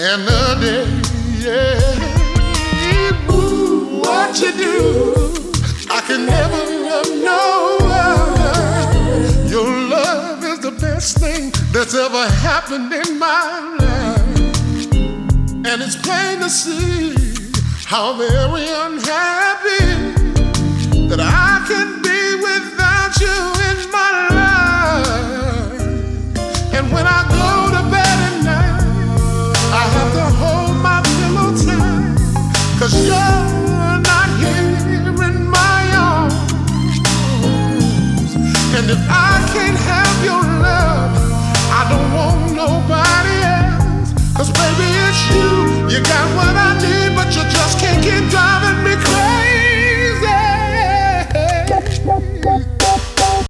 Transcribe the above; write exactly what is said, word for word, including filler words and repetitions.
and a day, yeah. Ooh, what you do, I can never love no one. Your love is the best thing that's ever happened in my life, and it's plain to see how very unhappy that I can be without you in my life. And when I go to bed at night, I have to hold my pillow tight, 'cause you're not here in my arms. And if I can't have your love, I don't want nobody else, 'cause baby it's you, you got what